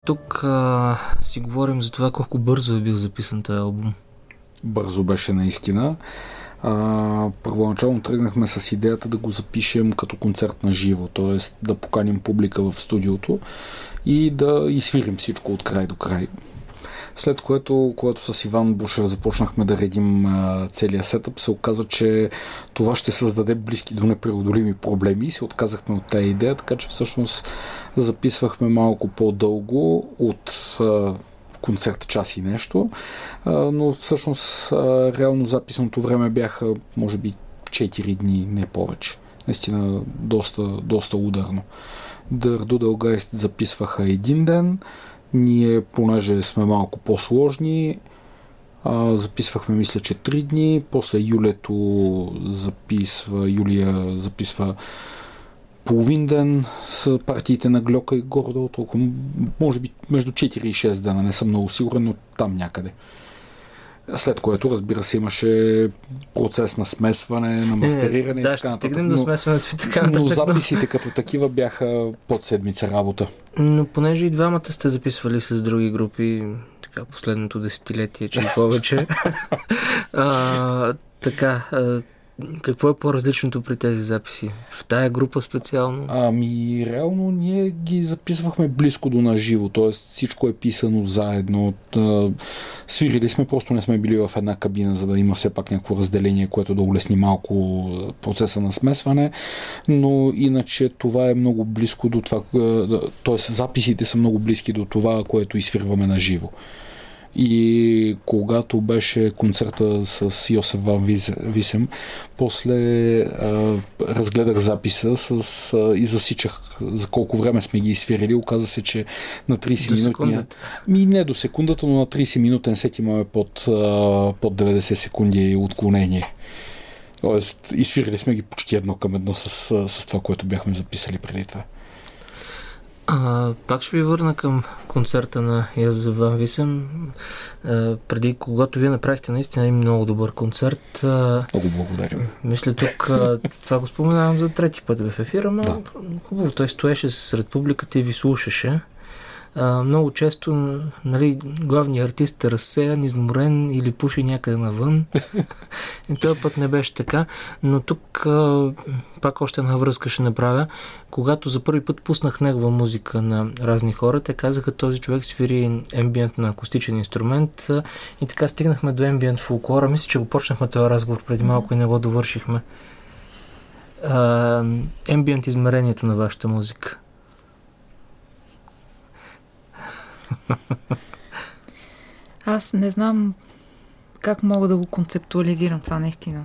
Тук си говорим за това колко бързо е бил записан този албум. Бързо беше наистина. Първоначално тръгнахме с идеята да го запишем като концерт на живо, т.е. да поканим публика в студиото и да изсвирим всичко от край до край. След което, когато с Иван Бушев започнахме да редим целия сетъп, се оказа, че това ще създаде близки до непреодолими проблеми и се отказахме от тази идея, така че всъщност записвахме малко по-дълго от концерт час и нещо, но всъщност реално записното време бяха може би 4 дни, не повече. Наистина доста ударно. Дърду Дългайст записваха един ден, ние, понеже сме малко по-сложни, записвахме, мисля, че 3 дни, после Юлия записва половин ден с партиите на Глока и горе толкова, може би между 4 и 6 дена, не съм много сигурен, но там някъде. След което, разбира се, имаше процес на смесване, на мастериране. Да, ще стигнем до смесването и така нататък. Но записите като такива бяха под седмица работа. Но понеже и двамата сте записвали с други групи, така последното десетилетие, че и повече, какво е по-различното при тези записи? В тая група специално? Реално ние ги записвахме близко до наживо, т.е. всичко е писано заедно. Свирили сме, просто не сме били в една кабина, за да има все пак някакво разделение, което да улесни малко процеса на смесване, но иначе това е много близко до това, т.е. записите са много близки до това, което изсвирваме наживо. И когато беше концерта с Йосеф Ван Висем, после разгледах записа и засичах за колко време сме ги изсвирили. Оказа се, че на 30 минути... Не до секундата, но на 30 минутен сет имаме под 90 секунди отклонение. Тоест, изсвирили сме ги почти едно към едно с това, което бяхме записали преди това. Пак ще ви върна към концерта на Йозеф Ван Висем. Преди, когато вие направихте наистина и много добър концерт. Много благодарим. Мисля, тук това го споменавам за трети път в ефира, но да. Хубаво. Той стоеше сред публиката и ви слушаше. Много често, нали, главният артист е разсеян, изморен или пуши някъде навън. И този път не беше така. Но тук пак още една връзка ще направя. Когато за първи път пуснах негова музика на разни хора, те казаха, този човек свири ембиент на акустичен инструмент и така стигнахме до ембиент фолклора. Мисля, че го почнахме този разговор преди малко и не го довършихме. Ембиент измерението на вашата музика. Аз не знам как мога да го концептуализирам това наистина.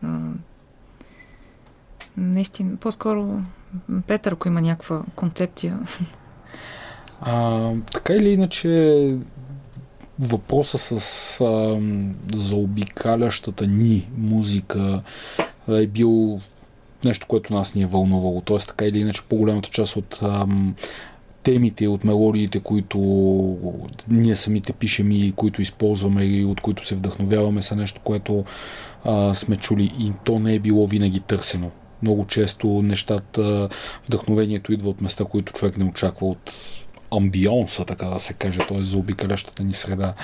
Наистина, по-скоро Петър, ако има някаква концепция. Така или иначе въпроса с заобикалящата ни музика е бил нещо, което нас ни е вълнувало. Тоест, така или иначе, по-голямата част от темите, от мелодиите, които ние самите пишем и които използваме и от които се вдъхновяваме, са нещо, което сме чули и то не е било винаги търсено. Много често нещата, вдъхновението идва от места, които човек не очаква, от амбионса, така да се каже, т.е. за обикалящата ни среда.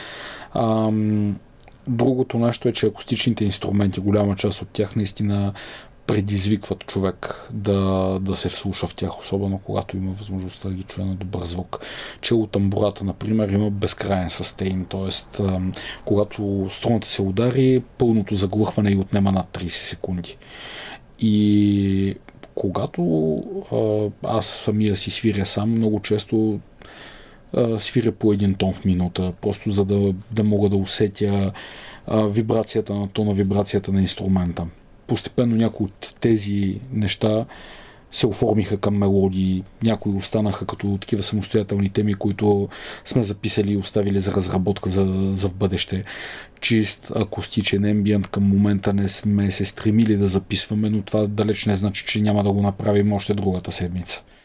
Другото нещо е, че акустичните инструменти, голяма част от тях наистина предизвикват човек да се вслуша в тях, особено когато има възможността да ги чуе на добър звук. Чело тамбурата, например, има безкрайен състейн, т.е. когато струната се удари, пълното заглъхване и отнема над 30 секунди. И когато аз самия си свиря сам, много често свиря по един тон в минута, просто за да мога да усетя вибрацията на тона, вибрацията на инструмента. Постепенно някои от тези неща се оформиха към мелодии, някои останаха като такива самостоятелни теми, които сме записали и оставили за разработка за в бъдеще. Чист акустичен ембиент към момента не сме се стремили да записваме, но това далеч не значи, че няма да го направим още другата седмица.